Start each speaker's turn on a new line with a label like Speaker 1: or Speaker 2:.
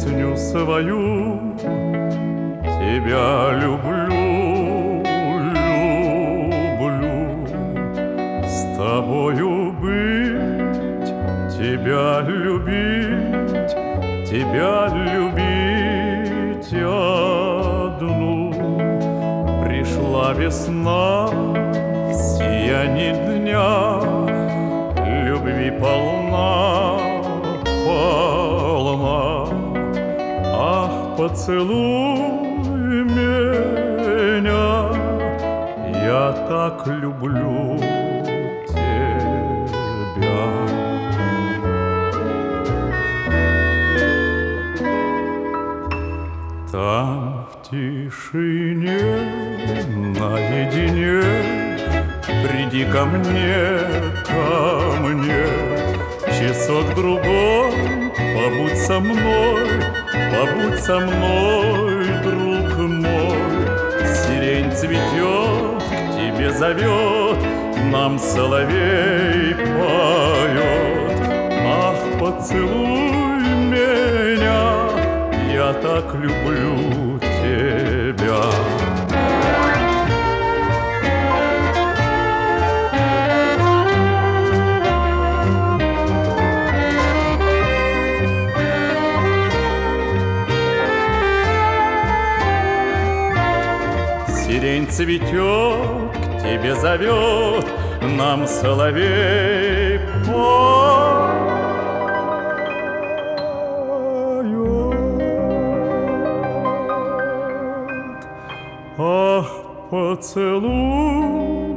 Speaker 1: песню свою. Тебя люблю, люблю, с тобою быть, тебя любить, тебя любить одну. Пришла весна в сиянии дня, любви полна, полна. Ах, поцелуй меня, я так люблю тебя. Там в тишине, наедине, приди ко мне, часок-другой, побудь со мной, друг мой. Сирень цветет, к тебе зовет, нам соловей поет. Ах, поцелуй меня, я так люблю тебя. Сирень цветет, к тебе зовет, нам соловей поет. Ах, поцелуй